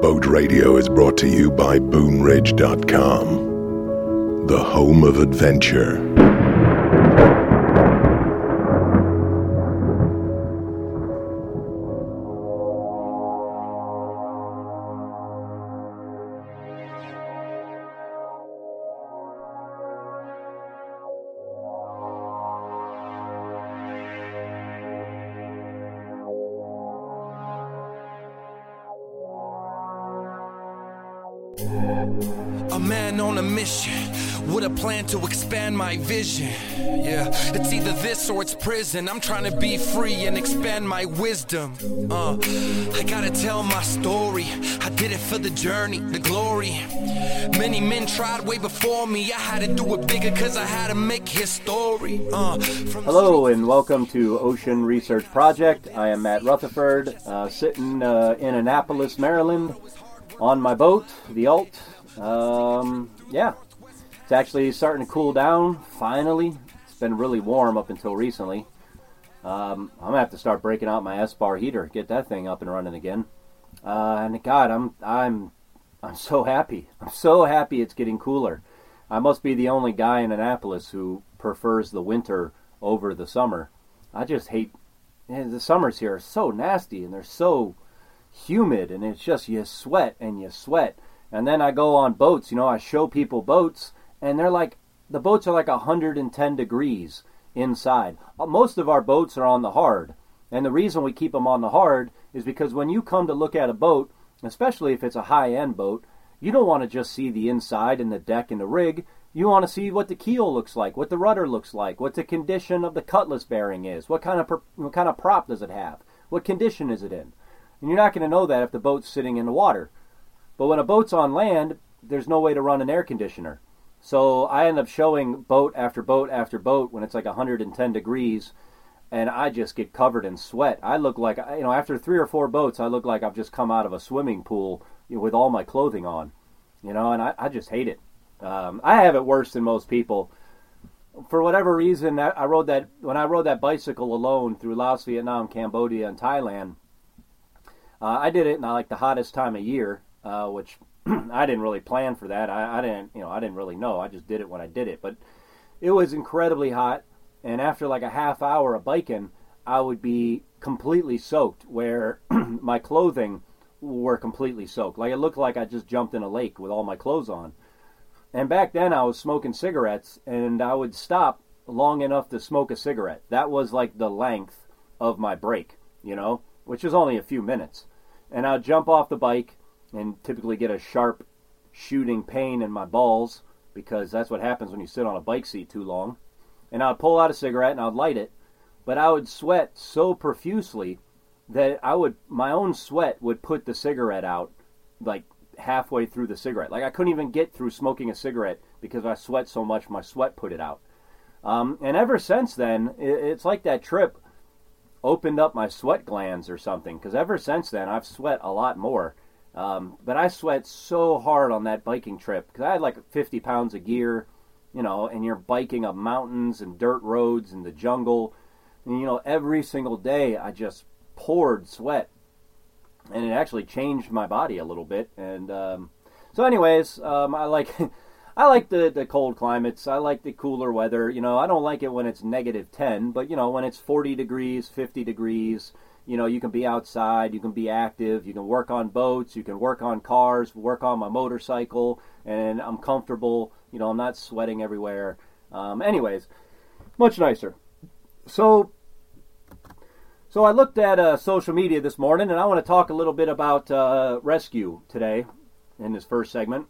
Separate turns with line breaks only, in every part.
Boat Radio is brought to you by BoonRidge.com, the home of adventure.
A man on a mission with a plan to expand my vision. Yeah, it's either this or it's prison. I'm trying to be free and expand my wisdom. I gotta tell my story. I did it for the journey, the glory. Many men tried way before me. I had to do it bigger cause I had to make history.
Hello and welcome to Ocean Research Project. I am Matt Rutherford, sitting in Annapolis, Maryland, on my boat, the Alt. Yeah, it's actually starting to cool down, finally. It's been really warm up until recently. I'm going to have to start breaking out my S-bar heater, get that thing up and running again. And God, I'm so happy. I'm so happy it's getting cooler. I must be the only guy in Annapolis who prefers the winter over the summer. I just hate, the summers here are so nasty and they're so humid, and it's just you sweat and you sweat. And then I go on boats, I show people boats, and they're like, the boats are like 110 degrees inside. Most of our boats are on the hard, and the reason we keep them on the hard is because when you come to look at a boat, especially if it's a high-end boat, you don't want to just see the inside and the deck and the rig. You want to see what the keel looks like, what the rudder looks like, what the condition of the cutlass bearing is, what kind of prop does it have, what condition is it in. And you're not going to know that if the boat's sitting in the water. But when a boat's on land, there's no way to run an air conditioner. So I end up showing boat after boat after boat when it's like 110 degrees, and I just get covered in sweat. I look like, after 3 or 4 boats, I look like I've just come out of a swimming pool with all my clothing on. And I just hate it. I have it worse than most people. For whatever reason, when I rode that bicycle alone through Laos, Vietnam, Cambodia, and Thailand, I did it in like the hottest time of year, which I didn't really plan for that. I didn't really know. I just did it when I did it. But it was incredibly hot, and after like a half hour of biking, I would be completely soaked, where my clothing were completely soaked. Like it looked like I just jumped in a lake with all my clothes on. And back then I was smoking cigarettes, and I would stop long enough to smoke a cigarette. That was like the length of my break, which is only a few minutes. And I'd jump off the bike and typically get a sharp shooting pain in my balls, because that's what happens when you sit on a bike seat too long. And I'd pull out a cigarette and I'd light it, but I would sweat so profusely that my own sweat would put the cigarette out like halfway through the cigarette. Like I couldn't even get through smoking a cigarette because I sweat so much, my sweat put it out. And ever since then, it's like that trip opened up my sweat glands or something, because ever since then I've sweat a lot more. But I sweat so hard on that biking trip because I had like 50 pounds of gear, and you're biking up mountains and dirt roads in the jungle. And, every single day I just poured sweat, and it actually changed my body a little bit. And so anyways, I like I like the cold climates. I like the cooler weather. I don't like it when it's -10, but when it's 40 degrees, 50 degrees, you can be outside, you can be active, you can work on boats, you can work on cars, work on my motorcycle, and I'm comfortable. I'm not sweating everywhere. Anyways, much nicer. So I looked at social media this morning, and I want to talk a little bit about rescue today in this first segment.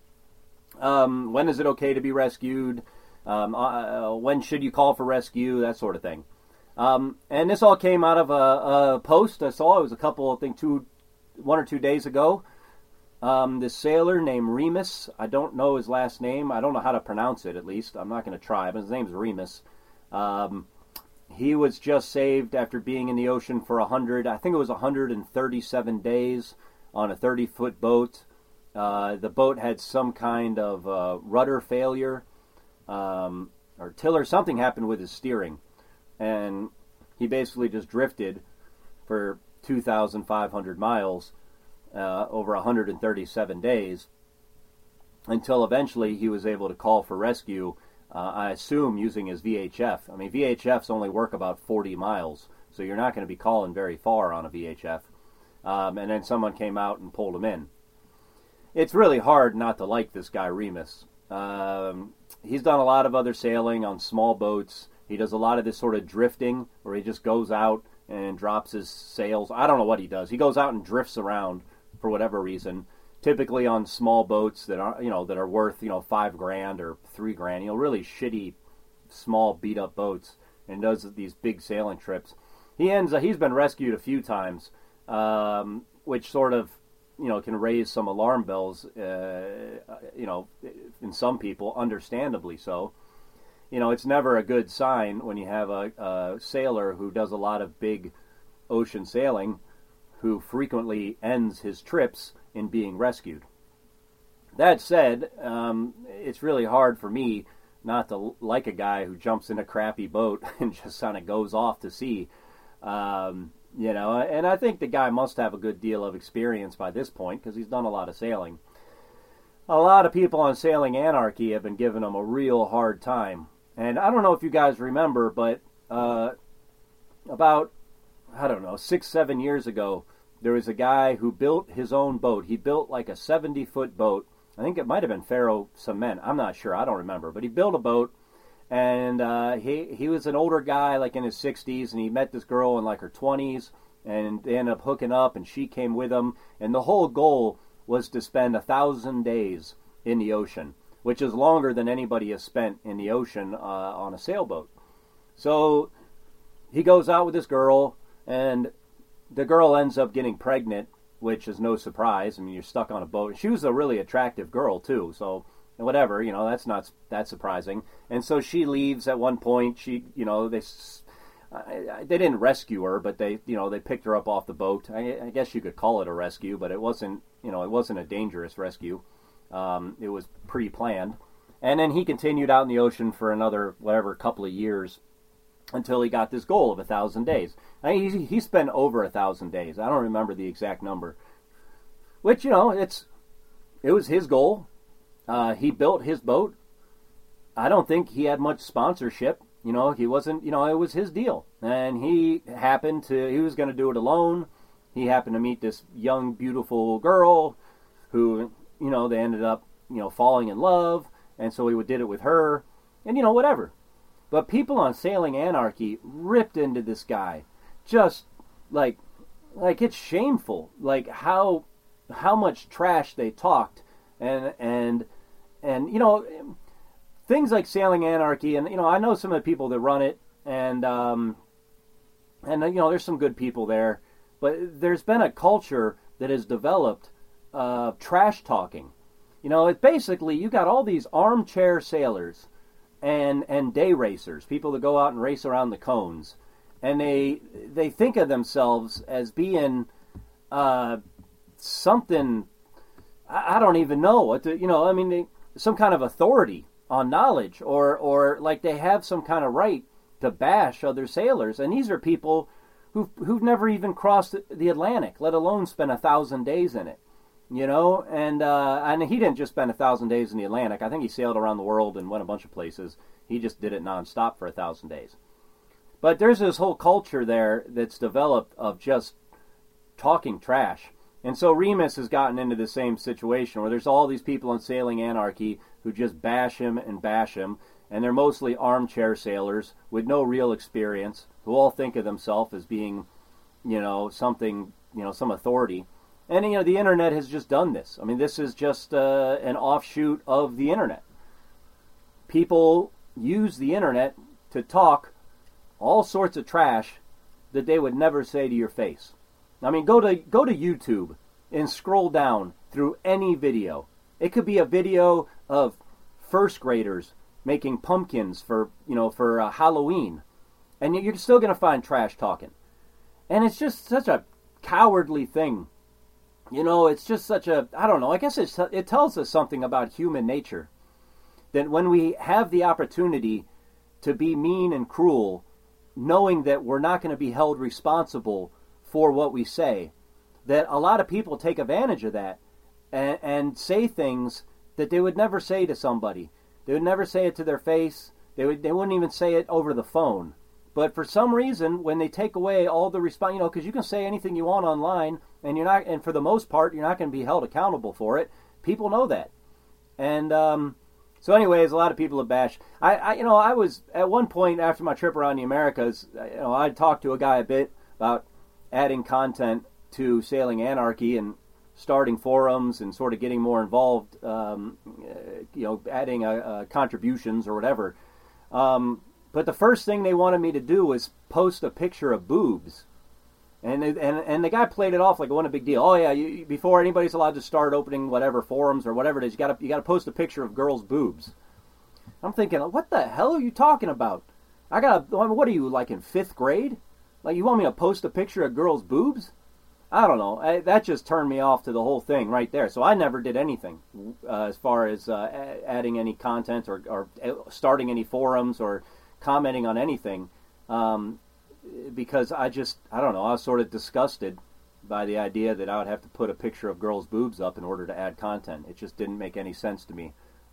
When is it okay to be rescued? When should you call for rescue? That sort of thing. And this all came out of a post I saw. It was I think 1 or 2 days ago. This sailor named Remus, I don't know his last name. I don't know how to pronounce it, at least. I'm not going to try, but his name's Remus. He was just saved after being in the ocean for 137 days on a 30-foot boat. The boat had some kind of rudder failure, or tiller. Something happened with his steering, and he basically just drifted for 2,500 miles over 137 days, until eventually he was able to call for rescue, I assume using his VHF. I mean, VHFs only work about 40 miles, so you're not going to be calling very far on a VHF. And then someone came out and pulled him in. It's really hard not to like this guy, Remus. He's done a lot of other sailing on small boats. He does a lot of this sort of drifting, where he just goes out and drops his sails. I don't know what he does. He goes out and drifts around for whatever reason, typically on small boats that are worth, $5,000 or $3,000, really shitty, small, beat-up boats, and does these big sailing trips. He's been rescued a few times, which sort of, can raise some alarm bells, in some people, understandably so. It's never a good sign when you have a sailor who does a lot of big ocean sailing, who frequently ends his trips in being rescued. That said, it's really hard for me not to like a guy who jumps in a crappy boat and just kind of goes off to sea. And I think the guy must have a good deal of experience by this point, because he's done a lot of sailing. A lot of people on Sailing Anarchy have been giving him a real hard time. And I don't know if you guys remember, but about, 6-7 years ago, there was a guy who built his own boat. He built like a 70-foot boat. I think it might have been Faro Cement. I'm not sure. I don't remember. But he built a boat, and he was an older guy, like in his 60s, and he met this girl in like her 20s, and they ended up hooking up, and she came with him. And the whole goal was to spend 1,000 days in the ocean, which is longer than anybody has spent in the ocean on a sailboat. So he goes out with this girl, and the girl ends up getting pregnant, which is no surprise. I mean, you're stuck on a boat. She was a really attractive girl, too, so whatever, that's not that surprising. And so she leaves at one point. They didn't rescue her, but they picked her up off the boat. I guess you could call it a rescue, but it wasn't a dangerous rescue. It was pre-planned. And then he continued out in the ocean for another, couple of years, until he got this goal of 1,000 days. He spent over 1,000 days. I don't remember the exact number. Which, it was his goal. He built his boat. I don't think he had much sponsorship. He wasn't, it was his deal. And he was going to do it alone. He happened to meet this young, beautiful girl who, they ended up, falling in love. And so he did it with her. And, whatever. But people on Sailing Anarchy ripped into this guy, just like it's shameful, like how much trash they talked, and things like Sailing Anarchy, and I know some of the people that run it, and there's some good people there, but there's been a culture that has developed trash talking. It basically, you got all these armchair sailors and day racers, people that go out and race around the cones, and they think of themselves as being something, I don't even know what to, some kind of authority on knowledge, or like they have some kind of right to bash other sailors. And these are people who've never even crossed the Atlantic, let alone spend 1,000 days in it. And he didn't just spend 1,000 days in the Atlantic. I think he sailed around the world and went a bunch of places. He just did it nonstop for 1,000 days. But there's this whole culture there that's developed of just talking trash. And so Remus has gotten into the same situation where there's all these people in Sailing Anarchy who just bash him, and they're mostly armchair sailors with no real experience, who all think of themselves as being, something, some authority. And, the internet has just done this. I mean, this is just an offshoot of the internet. People use the internet to talk all sorts of trash that they would never say to your face. I mean, go to YouTube and scroll down through any video. It could be a video of first graders making pumpkins for Halloween. And you're still going to find trash talking. And it's just such a cowardly thing. It's just such a, I don't know, I guess it tells us something about human nature. That when we have the opportunity to be mean and cruel, knowing that we're not going to be held responsible for what we say, that a lot of people take advantage of that and say things that they would never say to somebody. They would never say it to their face. They wouldn't even say it over the phone. But for some reason, when they take away all the response, because you can say anything you want online, and you're not, and for the most part, you're not going to be held accountable for it. People know that, and so anyways, a lot of people have bashed. I was at one point after my trip around the Americas, I talked to a guy a bit about adding content to Sailing Anarchy and starting forums and sort of getting more involved, adding contributions or whatever. But the first thing they wanted me to do was post a picture of boobs. And the guy played it off like it wasn't a big deal. Oh yeah, before anybody's allowed to start opening whatever forums or whatever it is, you got to post a picture of girls' boobs. I'm thinking, what the hell are you talking about? What are you, like in 5th grade? Like you want me to post a picture of girls' boobs? I don't know. That just turned me off to the whole thing right there. So I never did anything as far as adding any content or starting any forums or commenting on anything, because I don't know, I was sort of disgusted by the idea that I would have to put a picture of girls' boobs up in order to add content. It just didn't make any sense to me.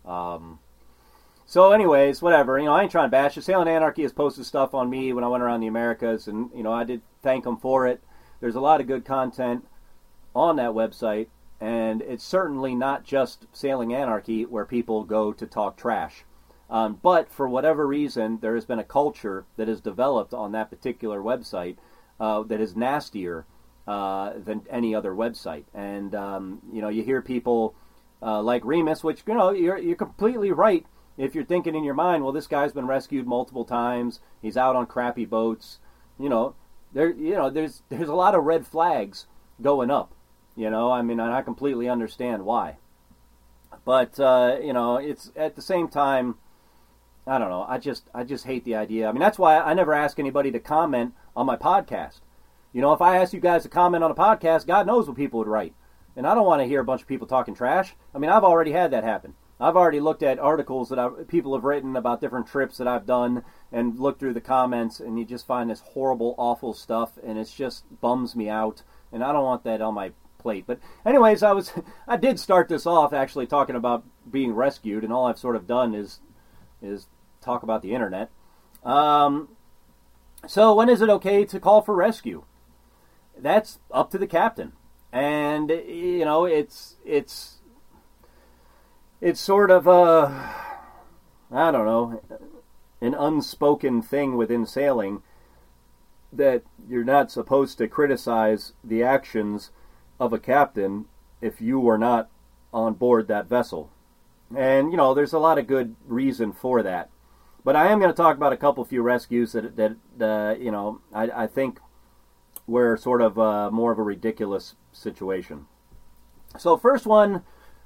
So anyways, whatever, I ain't trying to bash it. Sailing Anarchy has posted stuff on me when I went around the Americas, and, I did thank them for it. There's a lot of good content on that website, and it's certainly not just Sailing Anarchy where people go to talk trash. But for whatever reason, there has been a culture that has developed on that particular website that is nastier than any other website. And, you hear people like Remus, which, you're completely right if you're thinking in your mind, well, this guy's been rescued multiple times. He's out on crappy boats. There's a lot of red flags going up. And I completely understand why. But, it's at the same time, I don't know. I just hate the idea. That's why I never ask anybody to comment on my podcast. If I ask you guys to comment on a podcast, God knows what people would write. And I don't want to hear a bunch of people talking trash. I've already had that happen. I've already looked at articles that people have written about different trips that I've done and looked through the comments, and you just find this horrible, awful stuff, and it just bums me out. And I don't want that on my plate. But anyways, I did start this off actually talking about being rescued, and all I've sort of done is talk about the internet. So when is it okay to call for rescue? That's up to the captain. And, it's sort of I don't know, an unspoken thing within sailing that you're not supposed to criticize the actions of a captain if you were not on board that vessel. And, there's a lot of good reason for that. But I am going to talk about a few rescues that I think were sort of more of a ridiculous situation. So first one,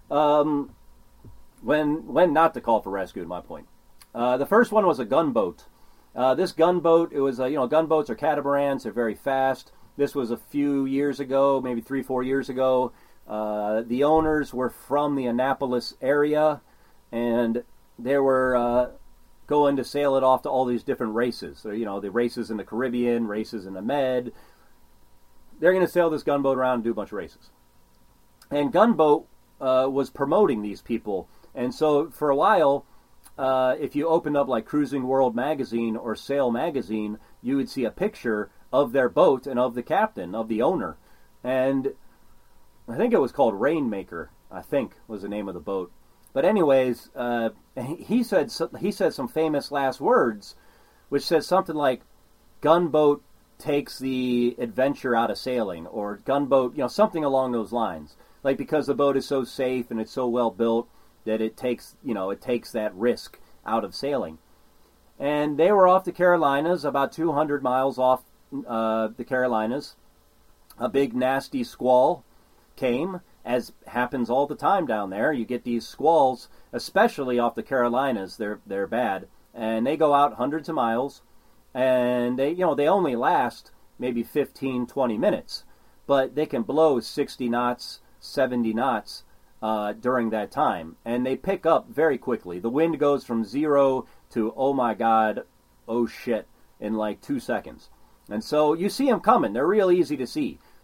when not to call for rescue, in my point. The first one was a gunboat. This gunboat, it was, gunboats are catamarans, they're very fast. This was a few years ago, maybe 3-4 years ago. The owners were from the Annapolis area, and they were going to sail it off to all these different races. So, the races in the Caribbean, races in the Med. They're going to sail this gunboat around and do a bunch of races. And Gunboat was promoting these people. And so for a while, if you opened up like Cruising World magazine or Sail magazine, you would see a picture of their boat and of the captain, of the owner. And I think it was called Rainmaker, I think was the name of the boat. But anyways, he said some famous last words, which says something like, gunboat takes the adventure out of sailing, or gunboat, something along those lines. Like, because the boat is so safe and it's so well built that it takes that risk out of sailing. And they were off the Carolinas, about 200 miles off the Carolinas. A big nasty squall came, as happens all the time down there. You get these squalls, especially off the Carolinas. They're bad, and they go out hundreds of miles, and they only last maybe 15-20 minutes, but they can blow 60 knots, 70 knots during that time, and they pick up very quickly. The wind goes from 0 to oh my god, oh shit, in like 2 seconds. And so you see them coming. They're real easy to see.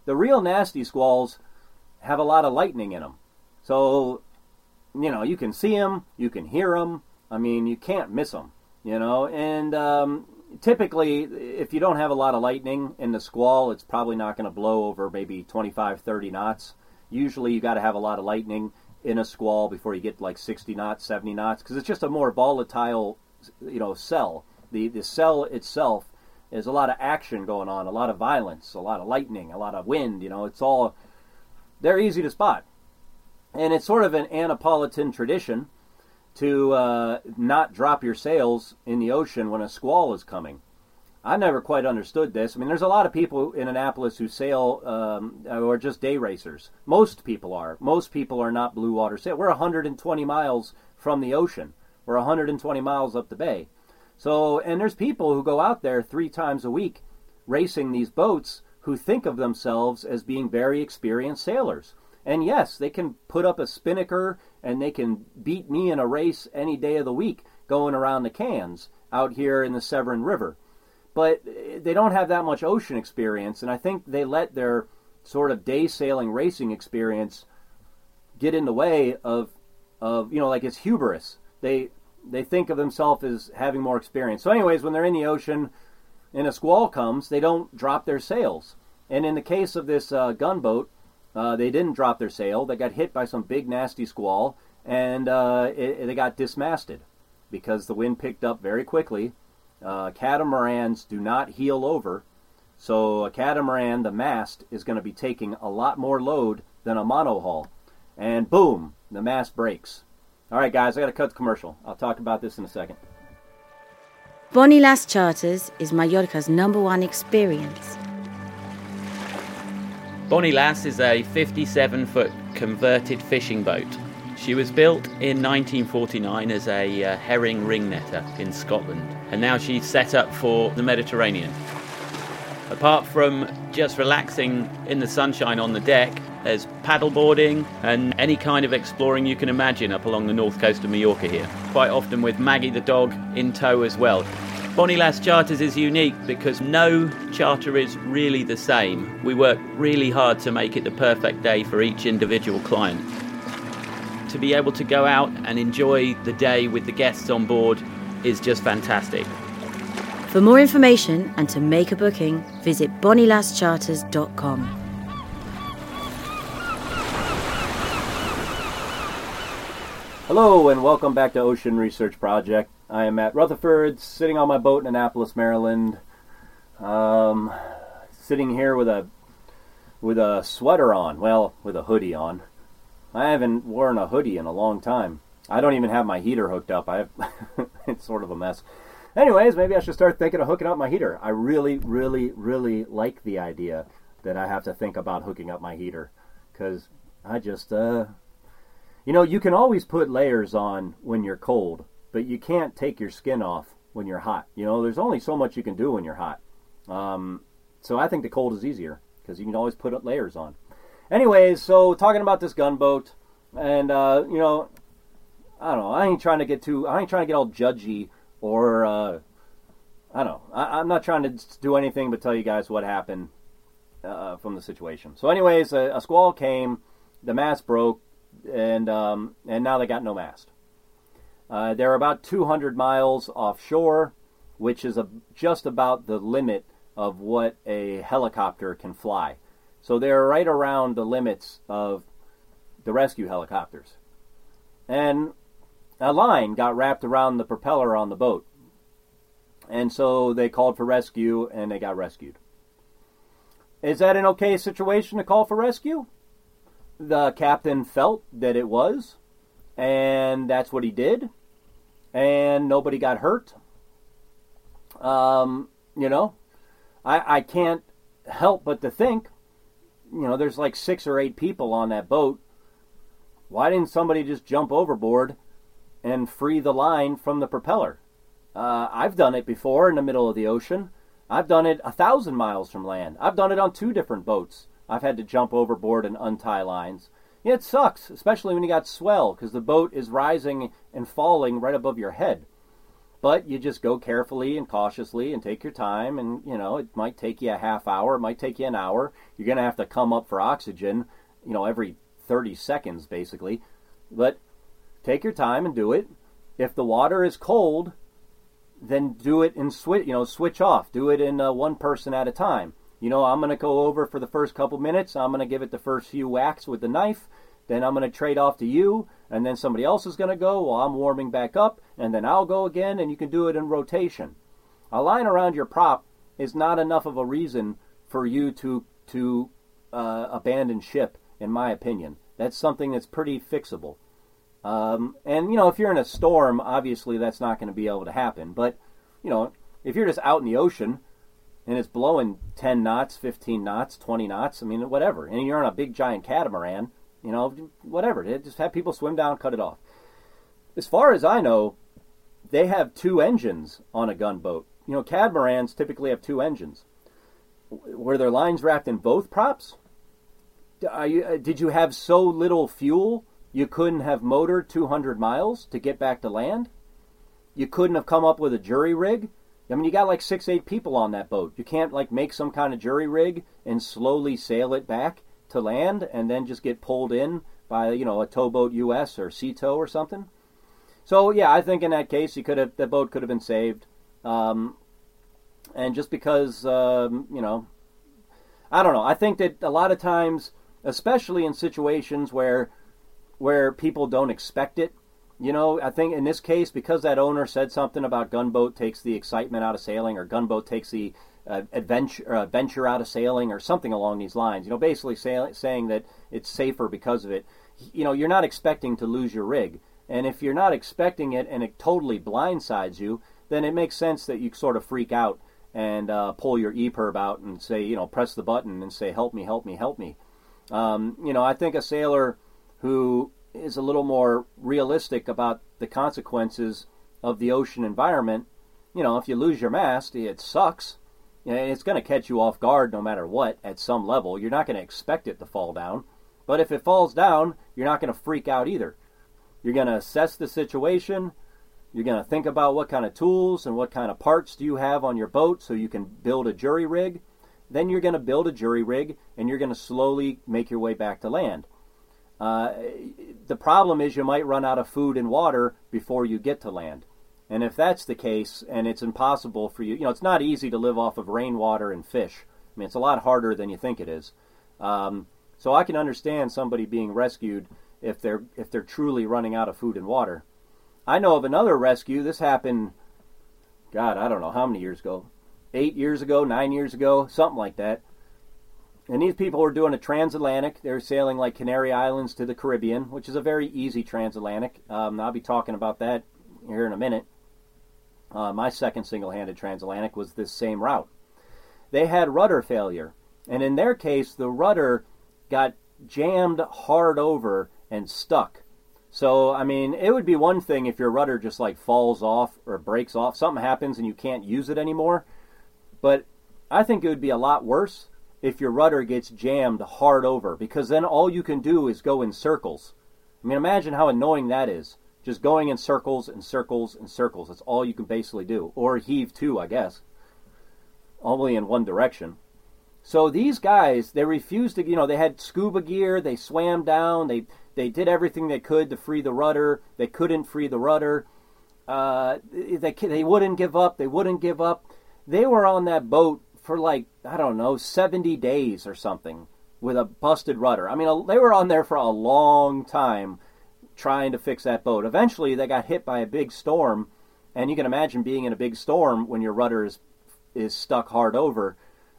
The real nasty squalls have a lot of lightning in them. So, you can see them, you can hear them. I mean, you can't miss them, And typically, if you don't have a lot of lightning in the squall, it's probably not going to blow over maybe 25, 30 knots. Usually, you got to have a lot of lightning in a squall before you get like 60 knots, 70 knots, because it's just a more volatile, cell. The cell itself is a lot of action going on, a lot of violence, a lot of lightning, a lot of wind. They're easy to spot. And it's sort of an Annapolitan tradition to not drop your sails in the ocean when a squall is coming. I never quite understood this. I mean, there's a lot of people in Annapolis who sail or just day racers. Most people are. Most people are not blue water sail. We're 120 miles from the ocean. We're 120 miles up the bay. So, and there's people who go out there 3 times a week racing these boats who think of themselves as being very experienced sailors. And yes, they can put up a spinnaker and they can beat me in a race any day of the week going around the cans out here in the Severn River. But they don't have that much ocean experience, and I think they let their sort of day sailing racing experience get in the way of like it's hubris. They think of themselves as having more experience. So anyways, when they're in the ocean and a squall comes, they don't drop their sails. And in the case of this gunboat, they didn't drop their sail. They got hit by some big nasty squall, and they got dismasted because the wind picked up very quickly. Catamarans do not heel over, so a catamaran, the mast, is going to be taking a lot more load than a monohull. And boom, the mast breaks. All right, guys, I got to cut the commercial. I'll talk about this in a second.
Bonnie Lass Charters is Mallorca's #1 experience.
Bonnie Lass is a 57-foot converted fishing boat. She was built in 1949 as a herring ringnetter in Scotland, and now she's set up for the Mediterranean. Apart from just relaxing in the sunshine on the deck, there's paddleboarding and any kind of exploring you can imagine up along the north coast of Mallorca here, quite often with Maggie the dog in tow as well. Bonnie Lass Charters is unique because no charter is really the same. We work really hard to make it the perfect day for each individual client. To be able to go out and enjoy the day with the guests on board is just fantastic.
For more information and to make a booking, visit bonnielasscharters.com.
Hello and welcome back to Ocean Research Project. I am Matt Rutherford, sitting on my boat in Annapolis, Maryland. Sitting here with a sweater on, well, with a hoodie on. I haven't worn a hoodie in a long time. I don't even have my heater hooked up. It's sort of a mess. Anyways, maybe I should start thinking of hooking up my heater. I really, really, really like the idea that I have to think about hooking up my heater. Because I just, you can always put layers on when you're cold, but you can't take your skin off when you're hot. There's only so much you can do when you're hot. So I think the cold is easier, because you can always put layers on. Anyways, so talking about this gunboat, and I don't know. I ain't trying to get all judgy, or I don't know. I'm not trying to do anything but tell you guys what happened from the situation. So, anyways, a squall came, the mast broke, and now they got no mast. They're about 200 miles offshore, which is just about the limit of what a helicopter can fly. So they're right around the limits of the rescue helicopters. And a line got wrapped around the propeller on the boat. And so they called for rescue, and they got rescued. Is that an okay situation to call for rescue? The captain felt that it was, and that's what he did. And nobody got hurt. I can't help but to think, there's like 6 or 8 people on that boat. Why didn't somebody just jump overboard and free the line from the propeller? I've done it before in the middle of the ocean. I've done it 1,000 miles from land. I've done it on 2 different boats. I've had to jump overboard and untie lines. It sucks, especially when you got swell, because the boat is rising and falling right above your head. But you just go carefully and cautiously and take your time, and, it might take you a half hour, it might take you an hour. You're going to have to come up for oxygen, every 30 seconds, basically. But take your time and do it. If the water is cold, then do it and switch off. Do it in one person at a time. I'm going to go over for the first couple minutes. I'm going to give it the first few whacks with the knife. Then I'm going to trade off to you, and then somebody else is going to go while I'm warming back up, and then I'll go again, and you can do it in rotation. A line around your prop is not enough of a reason for you to abandon ship, in my opinion. That's something that's pretty fixable. And, if you're in a storm, obviously that's not going to be able to happen. But, if you're just out in the ocean and it's blowing 10 knots, 15 knots, 20 knots, whatever, and you're on a big giant catamaran, whatever. Just have people swim down, cut it off. As far as I know, they have 2 engines on a gunboat. Catamarans typically have 2 engines. Were their lines wrapped in both props? Did you have so little fuel you couldn't have motored 200 miles to get back to land? You couldn't have come up with a jury rig? You got like 6-8 people on that boat. You can't make some kind of jury rig and slowly sail it back to land and then just get pulled in by, a towboat US or Sea Tow or something. So, yeah, I think in that case, the boat could have been saved. And just because, I don't know. I think that a lot of times, especially in situations where people don't expect it, I think in this case, because that owner said something about gunboat takes the excitement out of sailing, or gunboat takes the adventure out of sailing, or something along these lines, basically saying that it's safer because of it. You're not expecting to lose your rig. And if you're not expecting it and it totally blindsides you, then it makes sense that you sort of freak out and pull your EPIRB out and say, press the button and say, help me, help me, help me. I think a sailor who is a little more realistic about the consequences of the ocean environment, if you lose your mast, it sucks. It's going to catch you off guard no matter what at some level. You're not going to expect it to fall down. But if it falls down, you're not going to freak out either. You're going to assess the situation. You're going to think about what kind of tools and what kind of parts do you have on your boat so you can build a jury rig. Then you're going to build a jury rig, and you're going to slowly make your way back to land. The problem is you might run out of food and water before you get to land. And if that's the case, and it's impossible for you, it's not easy to live off of rainwater and fish. It's a lot harder than you think it is. So I can understand somebody being rescued if they're truly running out of food and water. I know of another rescue. This happened, God, I don't know how many years ago. 8 years ago, 9 years ago, something like that. And these people were doing a transatlantic. They were sailing like Canary Islands to the Caribbean, which is a very easy transatlantic. I'll be talking about that here in a minute. My second single-handed transatlantic was this same route. They had rudder failure. And in their case, the rudder got jammed hard over and stuck. So, it would be one thing if your rudder just falls off or breaks off. Something happens and you can't use it anymore. But I think it would be a lot worse if your rudder gets jammed hard over, because then all you can do is go in circles. Imagine how annoying that is. Just going in circles and circles and circles. That's all you can basically do. Or heave to, I guess. Only in one direction. So these guys, they refused to, they had scuba gear, they swam down, they did everything they could to free the rudder. They couldn't free the rudder. They wouldn't give up. They wouldn't give up. They were on that boat for 70 days or something with a busted rudder. They were on there for a long time trying to fix that boat. Eventually, they got hit by a big storm, and you can imagine being in a big storm when your rudder is stuck hard over,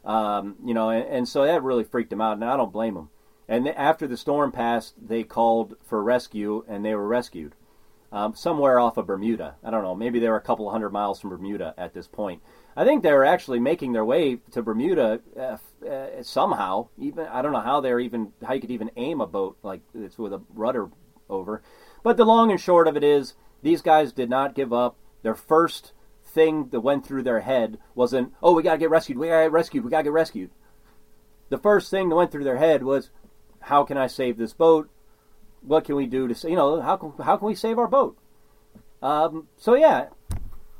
and so that really freaked them out, and I don't blame them. And after the storm passed, they called for rescue, and they were rescued somewhere off of Bermuda. I don't know, maybe they were a couple 100 miles from Bermuda at this point. I think they were actually making their way to Bermuda somehow. Even I don't know how you could even aim a boat like this with a rudder over. But the long and short of it is, these guys did not give up. Their first thing that went through their head wasn't, we gotta get rescued, we gotta get rescued. The first thing that went through their head was, how can I save this boat? What can we do to how can we save our boat? So yeah,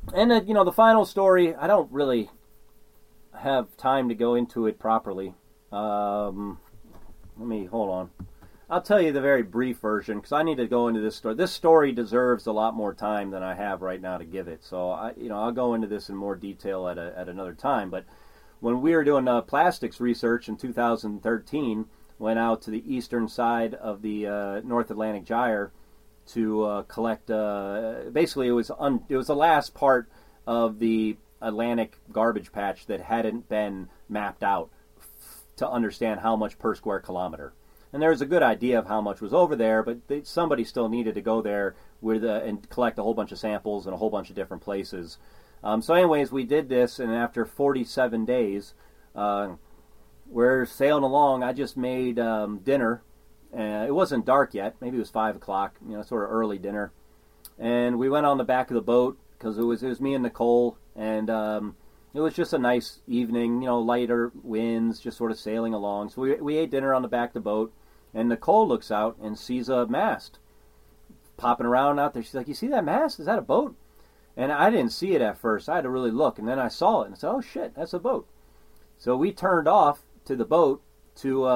And, the final story, I don't really have time to go into it properly. Hold on. I'll tell you the very brief version, because I need to go into this story. This story deserves a lot more time than I have right now to give it. So, I'll go into this in more detail at another time. But when we were doing plastics research in 2013, went out to the eastern side of the North Atlantic Gyre to collect. Basically, it was the last part of the Atlantic garbage patch that hadn't been mapped out to understand how much per square kilometer. And there was a good idea of how much was over there, but somebody still needed to go there and collect a whole bunch of samples in a whole bunch of different places. So anyways, we did this, and after 47 days, we're sailing along. I just made dinner. It wasn't dark yet. Maybe it was 5 o'clock, sort of early dinner. And we went on the back of the boat because it was me and Nicole, and it was just a nice evening, lighter winds, just sort of sailing along. So we ate dinner on the back of the boat, and Nicole looks out and sees a mast popping around out there. She's like, "You see that mast? Is that a boat?" And I didn't see it at first. I had to really look, and then I saw it, and I said, "Oh shit, that's a boat." So we turned off to the boat to,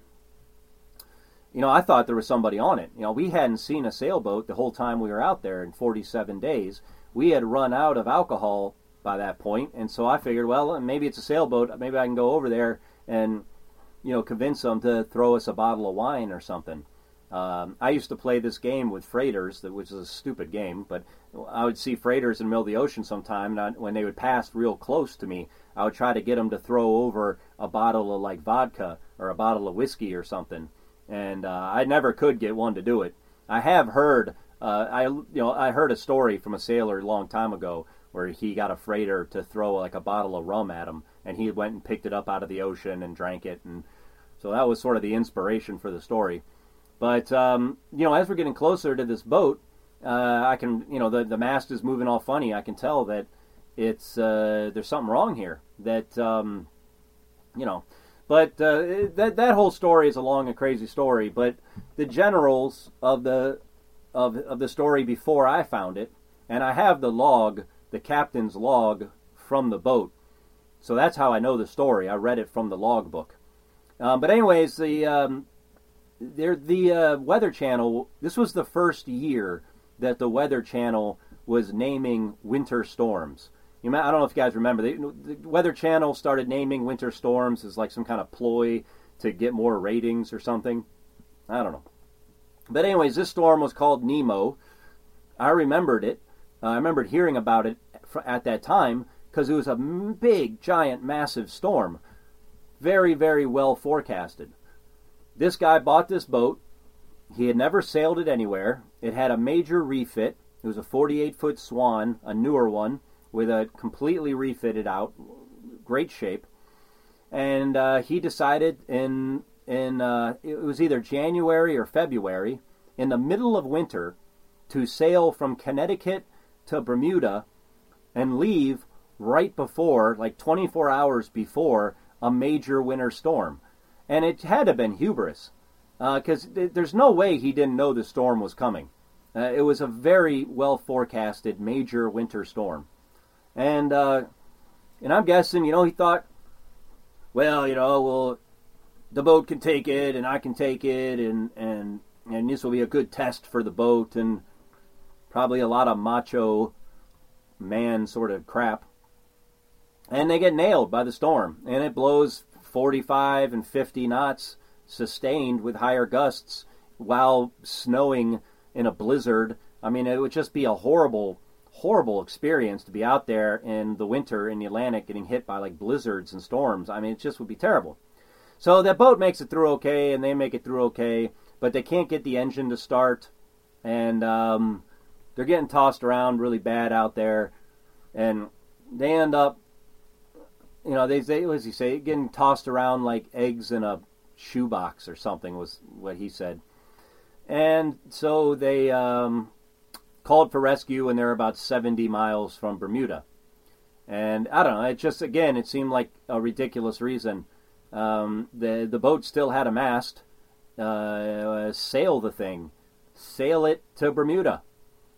I thought there was somebody on it. We hadn't seen a sailboat the whole time we were out there in 47 days. We had run out of alcohol by that point, and so I figured, well, maybe it's a sailboat. Maybe I can go over there and, convince them to throw us a bottle of wine or something. I used to play this game with freighters, which is a stupid game, but I would see freighters in the middle of the ocean sometime, and when they would pass real close to me, I would try to get them to throw over a bottle of, like, vodka or a bottle of whiskey or something, and I never could get one to do it. I have heard, I heard a story from a sailor a long time ago where he got a freighter to throw, like, a bottle of rum at him, and he went and picked it up out of the ocean and drank it, and so that was sort of the inspiration for the story. But, as we're getting closer to this boat, I can, the mast is moving all funny. I can tell that it's, there's something wrong here. That, but that whole story is a long and crazy story. But the generals of the story before I found it, and I have the log, the captain's log from the boat. So that's how I know the story. I read it from the log book. But anyways, the Weather Channel, this was the first year that the Weather Channel was naming winter storms. I don't know if you guys remember, the Weather Channel started naming winter storms as like some kind of ploy to get more ratings or something. I don't know. But anyways, this storm was called Nemo. I remembered it. I remembered hearing about it at that time because it was a big, giant, massive storm. Very, very well forecasted. This guy bought this boat. He had never sailed it anywhere. It had a major refit. It was a 48-foot Swan, a newer one, with a completely refitted out, great shape. And he decided it was either January or February, in the middle of winter, to sail from Connecticut to Bermuda and leave right before, like 24 hours before, a major winter storm. And it had to have been hubris, because there's no way he didn't know the storm was coming. It was a very well forecasted major winter storm. And I'm guessing, he thought, well, the boat can take it, and I can take it, and this will be a good test for the boat, and probably a lot of macho man sort of crap. And they get nailed by the storm, and it blows 45 and 50 knots sustained with higher gusts while snowing in a blizzard. I mean, it would just be a horrible, horrible experience to be out there in the winter in the Atlantic getting hit by like blizzards and storms. I mean, it just would be terrible. So that boat makes it through okay, and they make it through okay, but they can't get the engine to start, and they're getting tossed around really bad out there, and they end up, they what does he say, getting tossed around like eggs in a shoebox or something was what he said. And so they called for rescue, and they're about 70 miles from Bermuda. And I don't know, it just, again, it seemed like a ridiculous reason. The boat still had a mast. Sail the thing. Sail it to Bermuda.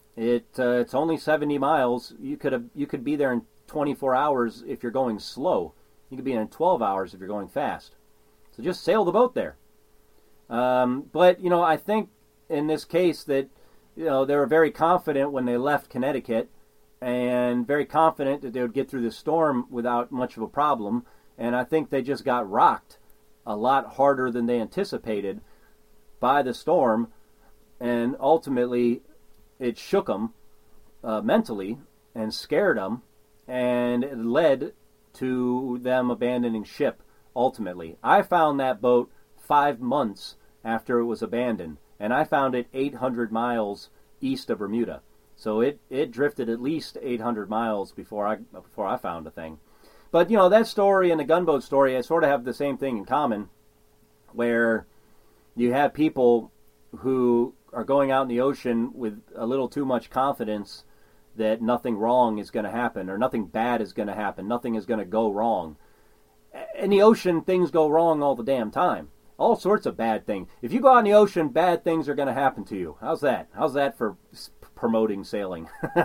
It's only 70 miles. You could be there in 24 hours if you're going slow. You could be in 12 hours if you're going fast. So just sail the boat there. But, I think in this case that, they were very confident when they left Connecticut and very confident that they would get through the storm without much of a problem. And I think they just got rocked a lot harder than they anticipated by the storm. And ultimately, it shook them mentally and scared them. And it led to them abandoning ship, ultimately. I found that boat 5 months after it was abandoned, and I found it 800 miles east of Bermuda. So it drifted at least 800 miles before I found a thing. But, that story and the gunboat story, I sort of have the same thing in common, where you have people who are going out in the ocean with a little too much confidence that nothing wrong is going to happen, or nothing bad is going to happen, nothing is going to go wrong. In the ocean, things go wrong all the damn time. All sorts of bad things. If you go out in the ocean, bad things are going to happen to you. How's that? How's that for promoting sailing?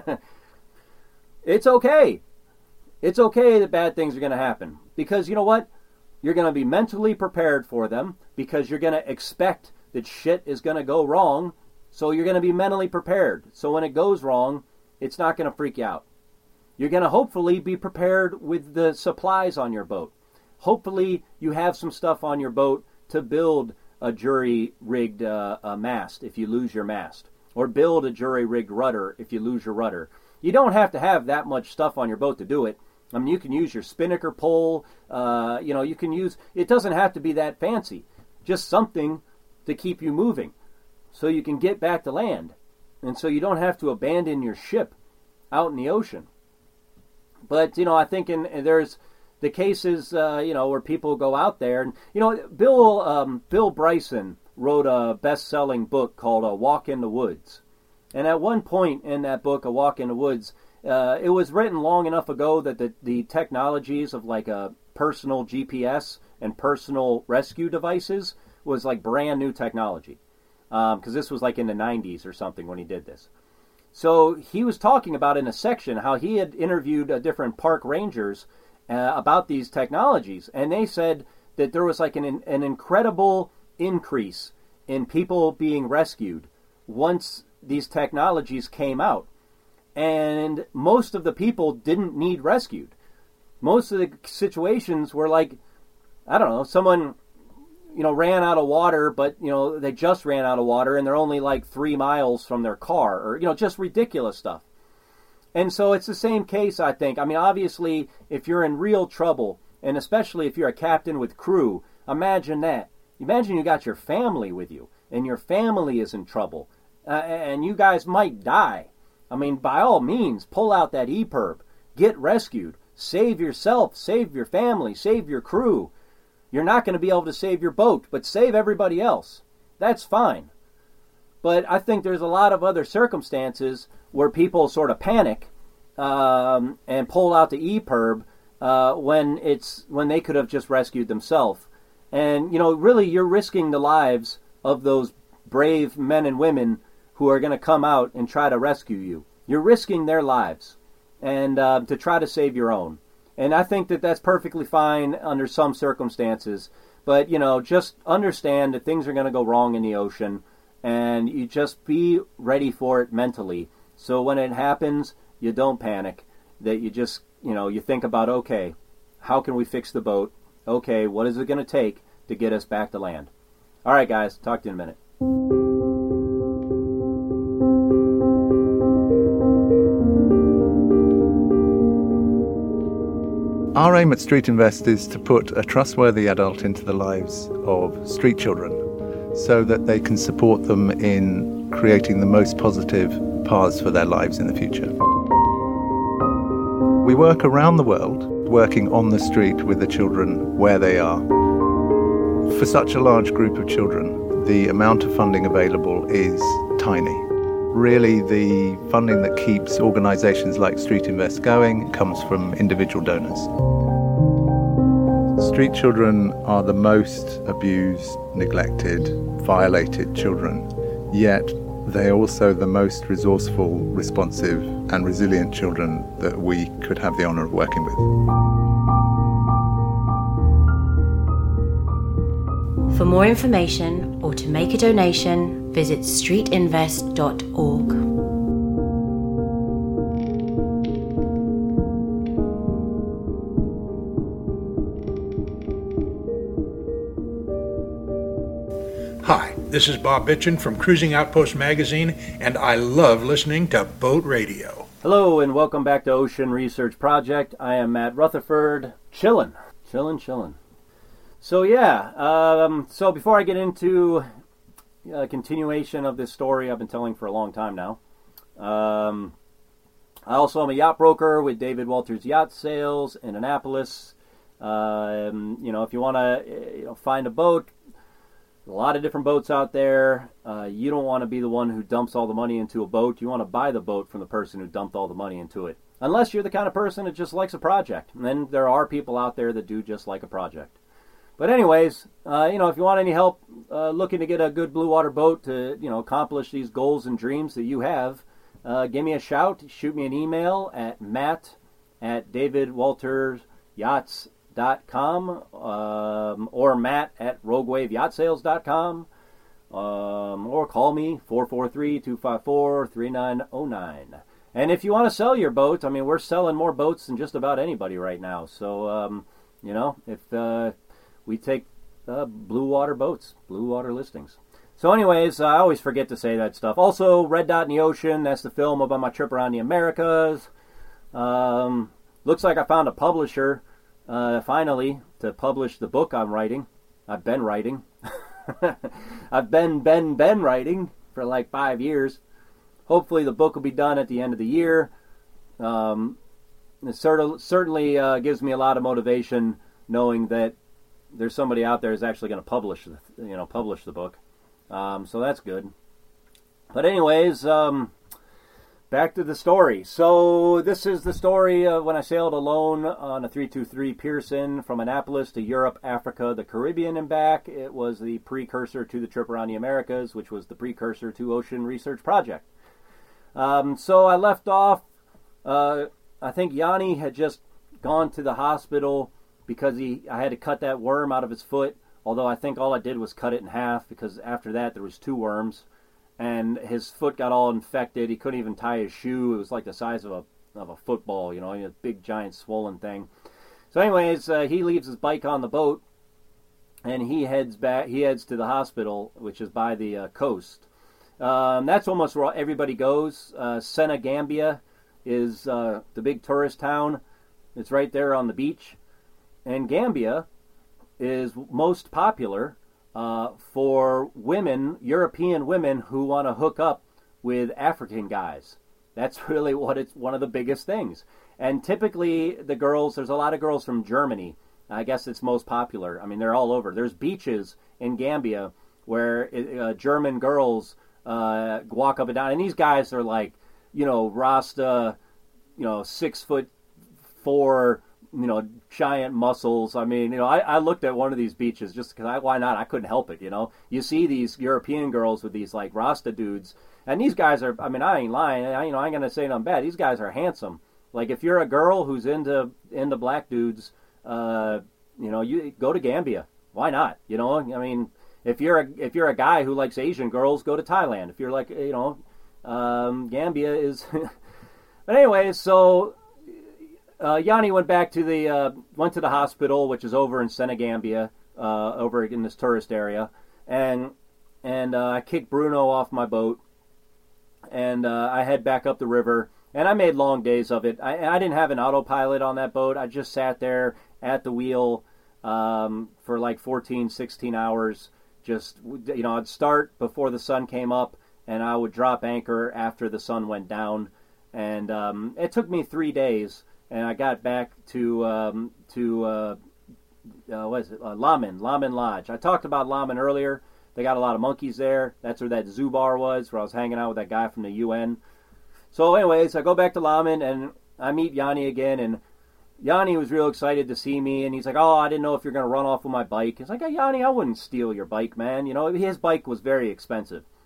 It's okay. It's okay that bad things are going to happen. Because you know what? You're going to be mentally prepared for them, because you're going to expect that shit is going to go wrong. So you're going to be mentally prepared. So when it goes wrong, it's not going to freak you out. You're going to hopefully be prepared with the supplies on your boat. Hopefully you have some stuff on your boat to build a jury-rigged mast if you lose your mast, or build a jury-rigged rudder if you lose your rudder. You don't have to have that much stuff on your boat to do it. I mean, you can use your spinnaker pole. You can use. It doesn't have to be that fancy. Just something to keep you moving, so you can get back to land, and so you don't have to abandon your ship out in the ocean. But I think there's the cases, where people go out there, and Bill Bryson wrote a best-selling book called A Walk in the Woods, and at one point in that book, A Walk in the Woods, it was written long enough ago that the technologies of like a personal GPS and personal rescue devices was like brand new technology, because this was like in the 90s or something when he did this. So he was talking about in a section how he had interviewed different park rangers about these technologies, and they said that there was like an incredible increase in people being rescued once these technologies came out. And most of the people didn't need rescued. Most of the situations were like, I don't know, someone ran out of water, but they just ran out of water and they're only like 3 miles from their car, or just ridiculous stuff. And so it's the same case, I think. I mean, obviously, if you're in real trouble, and especially if you're a captain with crew, imagine that. Imagine you got your family with you, and your family is in trouble, and you guys might die. I mean, by all means, pull out that EPIRB, get rescued, save yourself, save your family, save your crew. You're not going to be able to save your boat, but save everybody else. That's fine. But I think there's a lot of other circumstances where people sort of panic and pull out the EPIRB when they could have just rescued themselves. And, really you're risking the lives of those brave men and women who are going to come out and try to rescue you. You're risking their lives and to try to save your own. And I think that that's perfectly fine under some circumstances. But, just understand that things are going to go wrong in the ocean, and you just be ready for it mentally. So when it happens, you don't panic. That you just, you think about, okay, how can we fix the boat? Okay, what is it going to take to get us back to land? All right, guys, talk to you in a minute.
Our aim at Street Invest is to put a trustworthy adult into the lives of street children so that they can support them in creating the most positive paths for their lives in the future. We work around the world, working on the street with the children where they are. For such a large group of children, the amount of funding available is tiny. Really, the funding that keeps organisations like Street Invest going comes from individual donors. Street children are the most abused, neglected, violated children, yet They're also the most resourceful, responsive, and resilient children that we could have the honour of working with.
For more information or to make a donation, visit streetinvest.org.
Hi, this is Bob Bitchin from Cruising Outpost Magazine, and I love listening to Boat Radio.
Hello, and welcome back to Ocean Research Project. I am Matt Rutherford. Chillin'. So so before I get into a continuation of this story I've been telling for a long time now, I also am a yacht broker with David Walters Yacht Sales in Annapolis. If you want to find a boat, a lot of different boats out there. You don't want to be the one who dumps all the money into a boat. You want to buy the boat from the person who dumped all the money into it. Unless you're the kind of person that just likes a project. And then there are people out there that do just like a project. But anyways, if you want any help looking to get a good blue water boat to, accomplish these goals and dreams that you have, give me a shout. Shoot me an email at matt@davidwaltersyachts.com or matt@roguewaveyachtSales.com or call me 443-254-3909. And if you want to sell your boat, we're selling more boats than just about anybody right now. So, if we take blue water boats, blue water listings. So anyways, I always forget to say that stuff. Also, Red Dot in the Ocean, that's the film about my trip around the Americas. Looks like I found a publisher finally, to publish the book I'm writing. I've been writing. I've been writing for like 5 years. Hopefully the book will be done at the end of the year. It certainly gives me a lot of motivation knowing that there's somebody out there who's actually going to publish the book. So that's good. But anyways, back to the story. So this is the story of when I sailed alone on a 323 Pearson from Annapolis to Europe, Africa, the Caribbean, and back. It was the precursor to the trip around the Americas, which was the precursor to Ocean Research Project. So I left off, I think Yanni had just gone to the hospital because I had to cut that worm out of his foot, although I think all I did was cut it in half because after that there was 2 worms. And his foot got all infected. He couldn't even tie his shoe. It was like the size of a football, a big, giant, swollen thing. So anyways, he leaves his bike on the boat, and he heads to the hospital, which is by the coast. That's almost where everybody goes. Senegambia is the big tourist town. It's right there on the beach. And Gambia is most popular for women, European women who want to hook up with African guys. That's really it's one of the biggest things. And typically the girls, there's a lot of girls from Germany. I guess it's most popular. They're all over. There's beaches in Gambia where German girls walk up and down. And these guys are like, Rasta, 6'4", giant muscles. I looked at one of these beaches just because why not? I couldn't help it, You see these European girls with these like Rasta dudes, and these guys are, I ain't lying, I ain't gonna say nothing bad. These guys are handsome. Like if you're a girl who's into black dudes, you go to Gambia. Why not? If you're a guy who likes Asian girls, go to Thailand. If you're like, Gambia is. But anyway, so. Yanni went to the hospital, which is over in Senegambia, over in this tourist area, and I kicked Bruno off my boat, and I head back up the river, and I made long days of it. I didn't have an autopilot on that boat. I just sat there at the wheel for like 14, 16 hours. Just I'd start before the sun came up, and I would drop anchor after the sun went down, and it took me 3 days. And I got back to Lamin Lodge. I talked about Lamin earlier. They got a lot of monkeys there. That's where that zoo bar was, where I was hanging out with that guy from the UN. So anyways, I go back to Lamin, and I meet Yanni again, and Yanni was real excited to see me, and he's like, oh, I didn't know if you're going to run off with my bike. It's like, hey, Yanni, I wouldn't steal your bike, man. His bike was very expensive.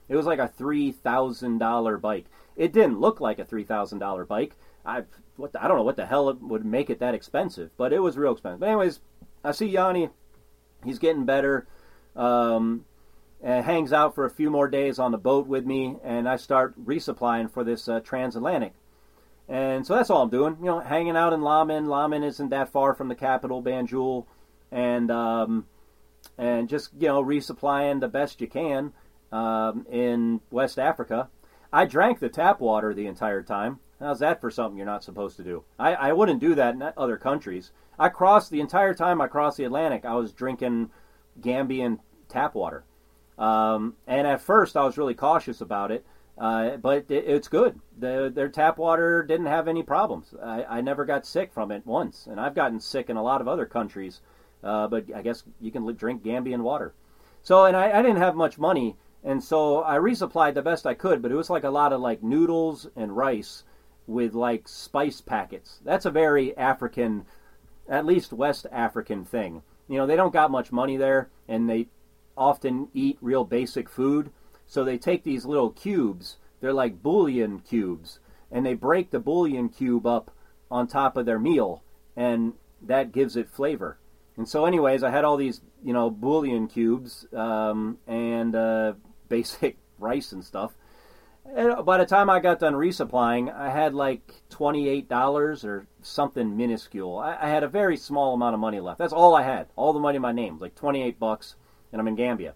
It was like a $3,000 bike. It didn't look like a $3,000 bike. I don't know what the hell would make it that expensive, but it was real expensive. But anyways, I see Yanni. He's getting better. And hangs out for a few more days on the boat with me, and I start resupplying for this transatlantic. And so that's all I'm doing, hanging out in Lamin. Lamin isn't that far from the capital, Banjul, and just resupplying the best you can in West Africa. I drank the tap water the entire time. How's that for something you're not supposed to do? I wouldn't do that in other countries. The entire time I crossed the Atlantic, I was drinking Gambian tap water. And at first I was really cautious about it, but it's good. Their tap water didn't have any problems. I never got sick from it once, and I've gotten sick in a lot of other countries, but I guess you can drink Gambian water. So, and I didn't have much money, and so I resupplied the best I could, but it was like a lot of like noodles and rice with like spice packets. That's a very African, at least West African thing. They don't got much money there, and they often eat real basic food, so they take these little cubes, they're like bouillon cubes, and they break the bouillon cube up on top of their meal, and that gives it flavor. And so anyways, I had all these bouillon cubes and basic rice and stuff, and by the time I got done resupplying, I had like $28 or something minuscule. I had a very small amount of money left. That's all I had, all the money in my name, like $28, and I'm in Gambia.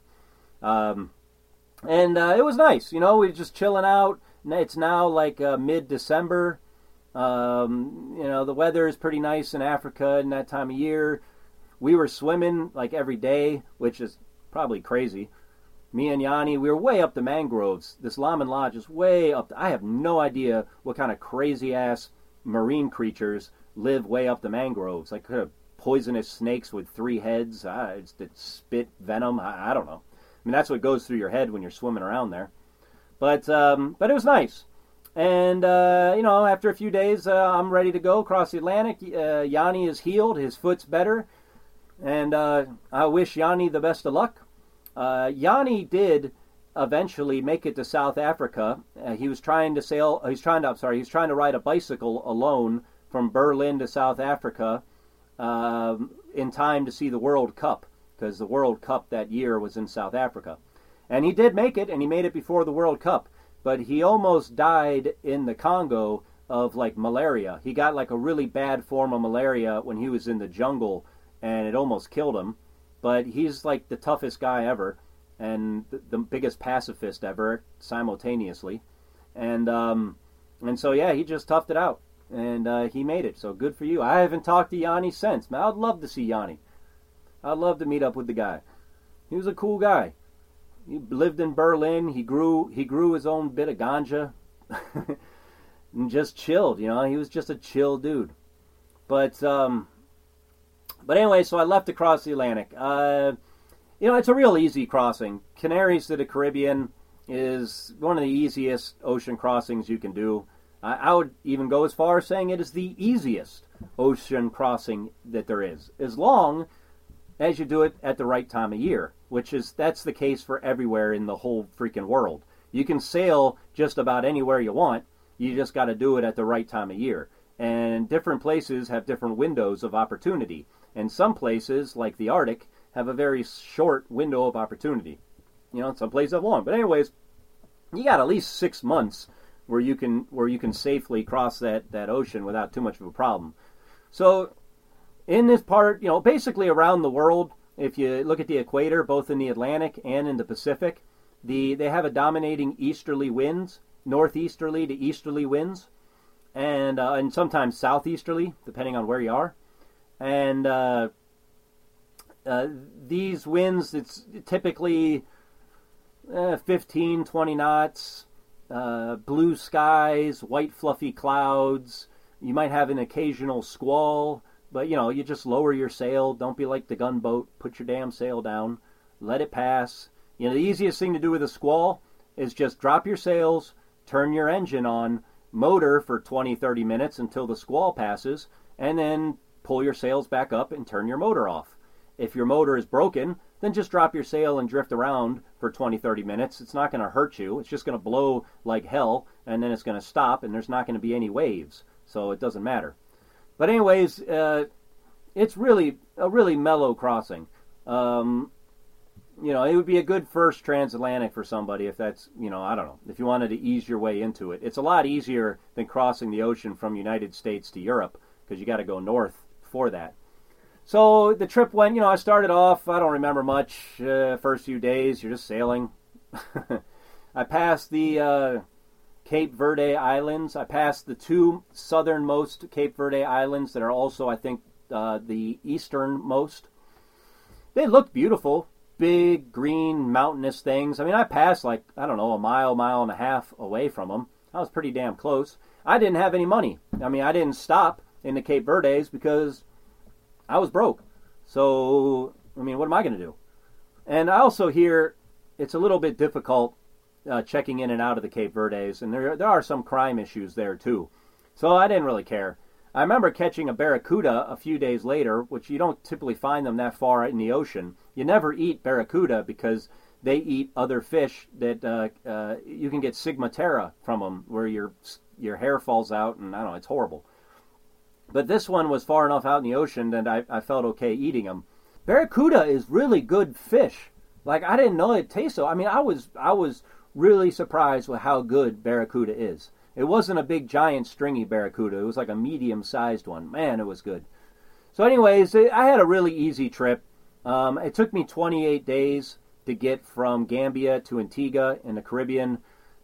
It was nice, we were just chilling out. It's now like mid-December. The weather is pretty nice in Africa in that time of year. We were swimming like every day, which is probably crazy. Me and Yanni, we were way up the mangroves. This Lamin Lodge is way up. I have no idea what kind of crazy-ass marine creatures live way up the mangroves. Like poisonous snakes with 3 heads that spit venom. I don't know. I mean, that's what goes through your head when you're swimming around there. But it was nice. And, after a few days, I'm ready to go across the Atlantic. Yanni is healed. His foot's better. And I wish Yanni the best of luck. Yanni did eventually make it to South Africa. He was trying to ride a bicycle alone from Berlin to South Africa in time to see the World Cup, because the World Cup that year was in South Africa. And he did make it, and he made it before the World Cup, but he almost died in the Congo of like malaria. He got like a really bad form of malaria when he was in the jungle, and it almost killed him. But he's like the toughest guy ever, and the biggest pacifist ever simultaneously. And so yeah, he just toughed it out, and he made it. So good for you. I haven't talked to Yanni since. Man, I'd love to see Yanni. I'd love to meet up with the guy. He was a cool guy. He lived in Berlin. He grew his own bit of ganja and just chilled. He was just a chill dude. But anyway, so I left to cross the Atlantic. It's a real easy crossing. Canaries to the Caribbean is one of the easiest ocean crossings you can do. I would even go as far as saying it is the easiest ocean crossing that there is, as long as you do it at the right time of year, that's the case for everywhere in the whole freaking world. You can sail just about anywhere you want. You just got to do it at the right time of year. And different places have different windows of opportunity. And some places, like the Arctic, have a very short window of opportunity. Some places have long. But anyways, you got at least 6 months where you can safely cross that ocean without too much of a problem. So in this part, basically around the world, if you look at the equator, both in the Atlantic and in the Pacific, they have a dominating easterly winds, northeasterly to easterly winds, and sometimes southeasterly, depending on where you are. And these winds, it's typically 15, 20 knots, blue skies, white fluffy clouds. You might have an occasional squall, but you just lower your sail. Don't be like the gunboat. Put your damn sail down. Let it pass. The easiest thing to do with a squall is just drop your sails, turn your engine on, motor for 20, 30 minutes until the squall passes, and then pull your sails back up and turn your motor off. If your motor is broken, then just drop your sail and drift around for 20, 30 minutes. It's not going to hurt you. It's just going to blow like hell, and then it's going to stop, and there's not going to be any waves, so it doesn't matter. But anyways, it's really a really mellow crossing. It would be a good first transatlantic for somebody if that's, I don't know, if you wanted to ease your way into it. It's a lot easier than crossing the ocean from United States to Europe, because you got to go north for that. So the trip went, I started off, I don't remember much, first few days, you're just sailing. I passed the Cape Verde Islands. I passed the two southernmost Cape Verde Islands that are also, I think, the easternmost. They looked beautiful. Big, green, mountainous things. I mean, I passed a mile and a half away from them. I was pretty damn close. I didn't have any money. I mean, I didn't stop in the Cape Verdes because I was broke. So, I mean, what am I going to do? And I also hear it's a little bit difficult checking in and out of the Cape Verdes, and there are some crime issues there too. So I didn't really care. I remember catching a barracuda a few days later, which you don't typically find them that far in the ocean. You never eat barracuda because they eat other fish that you can get stigmatera from them, where your hair falls out, and I don't know, it's horrible. But this one was far enough out in the ocean that I felt okay eating them. Barracuda is really good fish. I didn't know it tastes so. I mean, I was really surprised with how good barracuda is. It wasn't a big, giant, stringy barracuda. It was like a medium-sized one. Man, it was good. So anyways, I had a really easy trip. It took me 28 days to get from Gambia to Antigua in the Caribbean.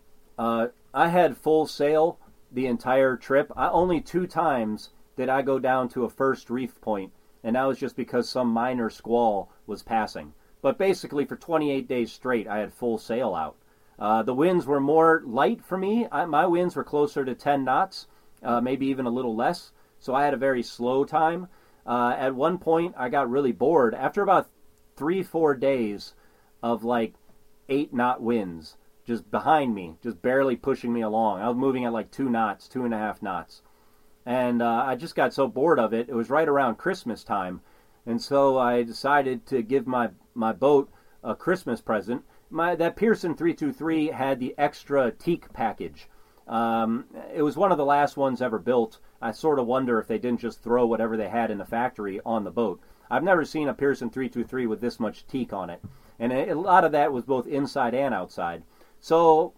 I had full sail the entire trip. Only 2 times did I go down to a first reef point, and that was just because some minor squall was passing. But basically, for 28 days straight, I had full sail out. The winds were more light for me. My winds were closer to 10 knots, maybe even a little less. So I had a very slow time. At one point, I got really bored. After about 3-4 days of 8-knot winds, just behind me, just barely pushing me along. I was moving at 2 knots, 2.5 knots. And I just got so bored of it. It was right around Christmas time. And so I decided to give my boat a Christmas present. That Pearson 323 had the extra teak package. It was one of the last ones ever built. I sort of wonder if they didn't just throw whatever they had in the factory on the boat. I've never seen a Pearson 323 with this much teak on it. And a lot of that was both inside and outside. So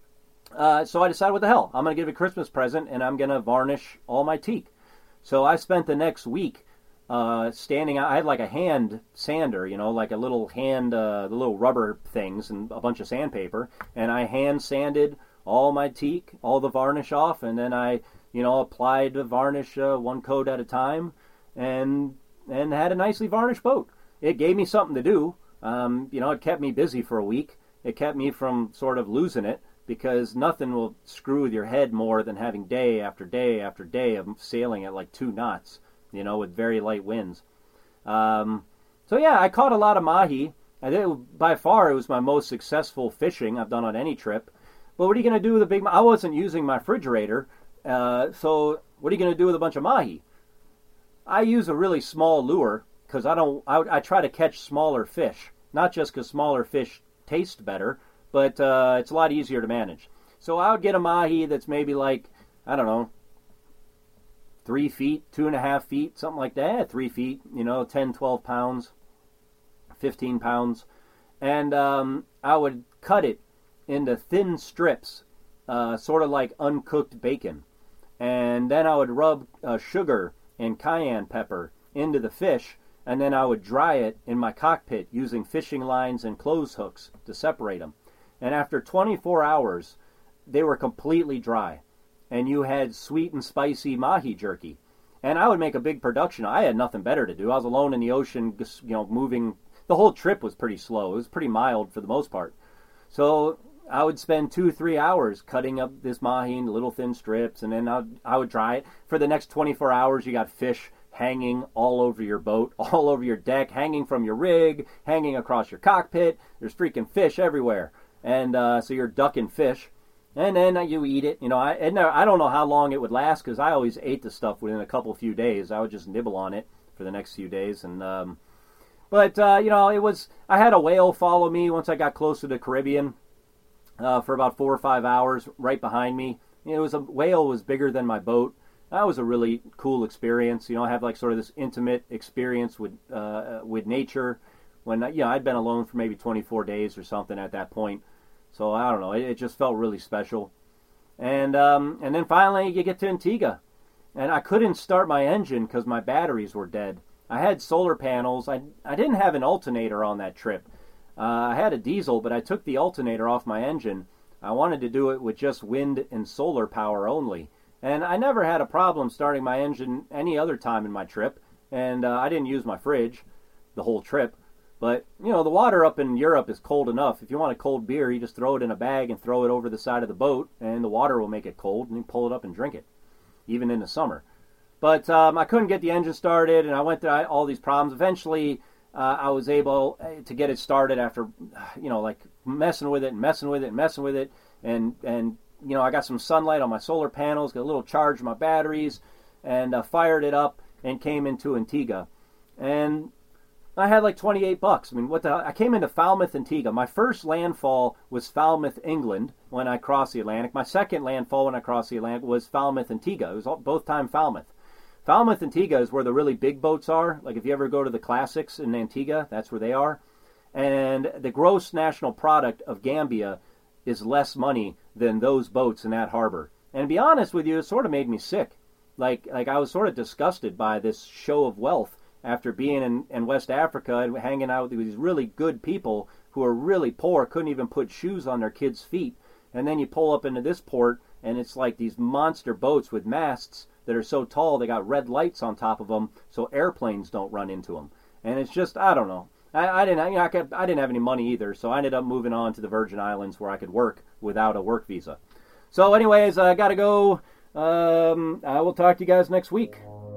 I decided, what the hell? I'm going to give it a Christmas present, and I'm going to varnish all my teak. So I spent the next week standing. I had a hand sander, like a little hand, the little rubber things and a bunch of sandpaper, and I hand sanded all my teak, all the varnish off, and then I, applied the varnish 1 coat at a time, and had a nicely varnished boat. It gave me something to do. It kept me busy for a week. It kept me from sort of losing it, because nothing will screw with your head more than having day after day after day of sailing at 2 knots. With very light winds. So yeah, I caught a lot of mahi. By far, it was my most successful fishing I've done on any trip. But what are you going to do with a big I wasn't using my refrigerator, so what are you going to do with a bunch of mahi? I use a really small lure, because I try to catch smaller fish. Not just because smaller fish taste better, but it's a lot easier to manage. So I would get a mahi that's maybe 3 feet, 2.5 feet, something like that. 3 feet, 10, 12 pounds, 15 pounds. And I would cut it into thin strips, sort of like uncooked bacon. And then I would rub sugar and cayenne pepper into the fish, and then I would dry it in my cockpit using fishing lines and clothes hooks to separate them. And after 24 hours, they were completely dry. And you had sweet and spicy mahi jerky. And I would make a big production. I had nothing better to do. I was alone in the ocean, moving. The whole trip was pretty slow. It was pretty mild for the most part. So I would spend 2-3 hours cutting up this mahi into little thin strips, and then I would dry it. For the next 24 hours, you got fish hanging all over your boat, all over your deck, hanging from your rig, hanging across your cockpit. There's freaking fish everywhere. And so you're ducking fish. And then you eat it. I don't know how long it would last, because I always ate the stuff within a few days. I would just nibble on it for the next few days. And But, I had a whale follow me once I got close to the Caribbean for about 4 or 5 hours right behind me. Whale was bigger than my boat. That was a really cool experience. I have like sort of this intimate experience with nature when, I'd been alone for maybe 24 days or something at that point. So I don't know, it just felt really special. And then finally you get to Antigua. And I couldn't start my engine because my batteries were dead. I had solar panels. I didn't have an alternator on that trip. I had a diesel, but I took the alternator off my engine. I wanted to do it with just wind and solar power only. And I never had a problem starting my engine any other time in my trip. And I didn't use my fridge the whole trip. But, the water up in Europe is cold enough. If you want a cold beer, you just throw it in a bag and throw it over the side of the boat, and the water will make it cold, and you pull it up and drink it, even in the summer. But I couldn't get the engine started, and I went through all these problems. Eventually, I was able to get it started after, like messing with it. And I got some sunlight on my solar panels, got a little charge in my batteries, and fired it up and came into Antigua. And I had like $28. I mean, what the hell? I came into Falmouth, Antigua. My first landfall was Falmouth, England, when I crossed the Atlantic. My second landfall when I crossed the Atlantic was Falmouth, Antigua. It was both time Falmouth. Falmouth, Antigua is where the really big boats are. Like if you ever go to the classics in Antigua, that's where they are. And the gross national product of Gambia is less money than those boats in that harbor. And to be honest with you, it sort of made me sick. Like I was sort of disgusted by this show of wealth after being in West Africa and hanging out with these really good people who are really poor, couldn't even put shoes on their kids' feet. And then you pull up into this port, and it's like these monster boats with masts that are so tall they got red lights on top of them so airplanes don't run into them. And it's just, I don't know. I didn't have any money either, so I ended up moving on to the Virgin Islands where I could work without a work visa. So anyways, I got to go. I will talk to you guys next week.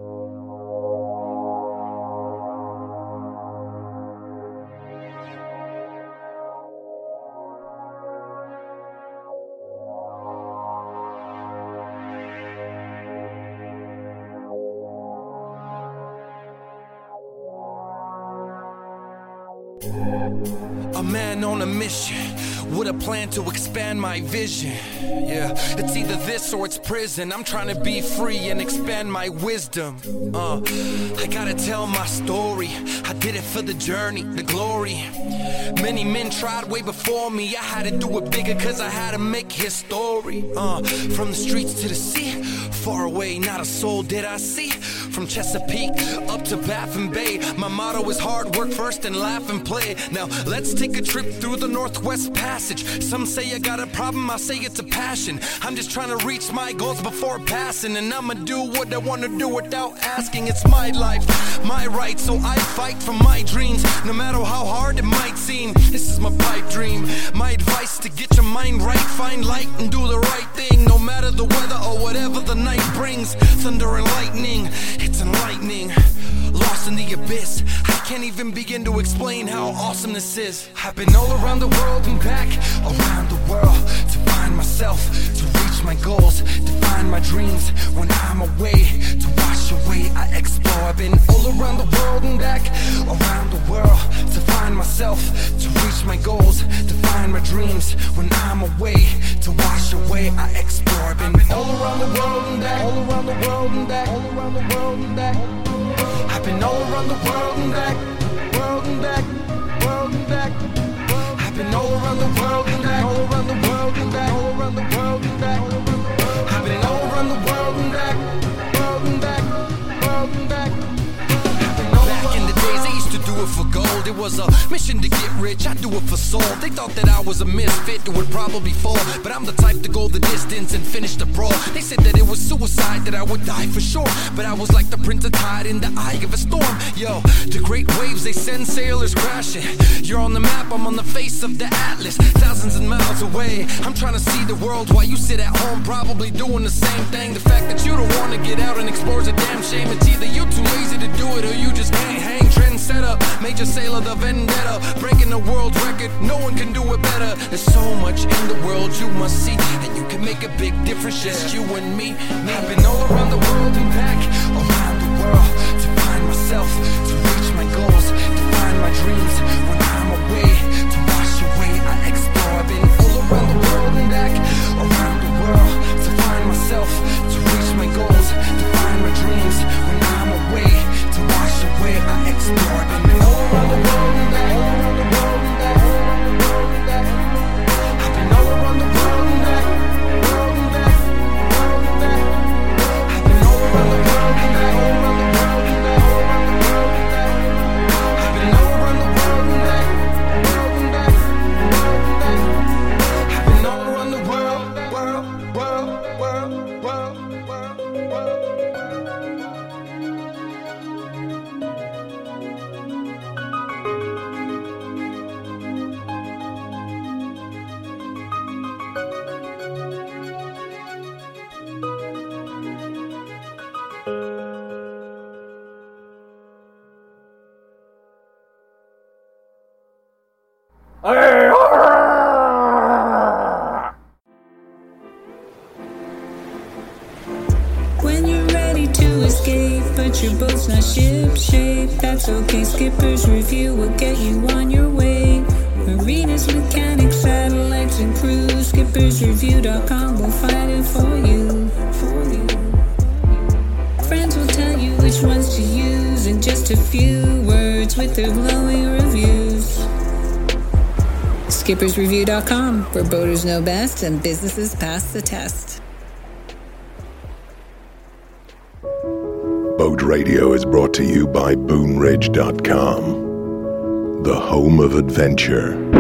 A man on a mission with a plan to expand my vision. Yeah, it's either this or it's prison. I'm trying to be free and expand my wisdom. I gotta tell my story. I did it for the journey, the glory. Many men tried way before me. I had to do it bigger cause I had to make history. From the streets to the sea, far away, not a soul did I see. From Chesapeake up to Baffin Bay, my motto is hard work first and laugh and play. Now let's take a trip through the Northwest Passage. Some say I got a problem, I say it's a passion. I'm just trying to reach my goals before passing, and I'ma do what I wanna do without asking. It's my life, my right, so I fight for my dreams, no matter how hard it might seem. This is my pipe dream. My advice to get your mind right, find light and do the right thing, no matter the weather or whatever the night brings. Thunder and lightning, it's enlightening. Lost in the abyss, I can't even begin to explain how awesome this is. I've been all around the world and back, around the world, to find myself, to reach my goals, to find my dreams. When I'm away, to wash away, I explore. I've been all around the world and back, around the world, to find myself, to reach my goals, to find my dreams. When I'm away, to wash away, I explore. I've been all around the world and back, all around the world and back, all around the world and back. I've been all around the world and back, world and back, world and back. I've been all around the world and back, all around the world and back, all around the world and back. I've been all around the world and back, world and back, world and back. Back in the days, I used to do it for gold. It was a mission to get rich, I do it for soul. They thought that I was a misfit that would probably fall, but I'm the type to go the distance and finish the brawl. They said that it was suicide, that I would die for sure, but I was like the prince of tide in the eye of a storm. Yo, the great waves, they send sailors crashing. You're on the map, I'm on the face of the atlas, thousands of miles away. I'm trying to see the world while you sit at home, probably doing the same thing. The fact that you don't want to get out and explore is a damn shame. It's either you too lazy to do it or you just can't hang. Trendsetter, major sailor, the vendetta, breaking the world record, no one can do it better. There's so much in the world you must see, and you can make a big difference, just you and me. I've been all around the world and back, around the world, to find myself, to reach my goals, to find find my dreams when I'm away, to wash away. I explore, I've been all around the world and back, around the world, to find myself, to reach my goals, to find my dreams when I'm away, to wash away. I explore, I've been all around the world and back, all around the world and back, all around the world and back. I've been all around the world and back, world and back, world and back. I've been all around the world and back, all around the world and back, all around the world and back. I've been all around the world and back, world and back, world and back. I've been all around the world, world, world, world, world, world, world.
When you're ready to escape, but your boat's not ship shape, that's okay. Skipper's Review will get you on your way. Marinas, mechanics, satellites, and crews. SkippersReview.com will find it for you. Friends will tell you which ones to use in just a few words with their glowing reviews. SkippersReview.com, where boaters know best and businesses pass the test.
Boat Radio is brought to you by BoonRidge.com, the home of adventure.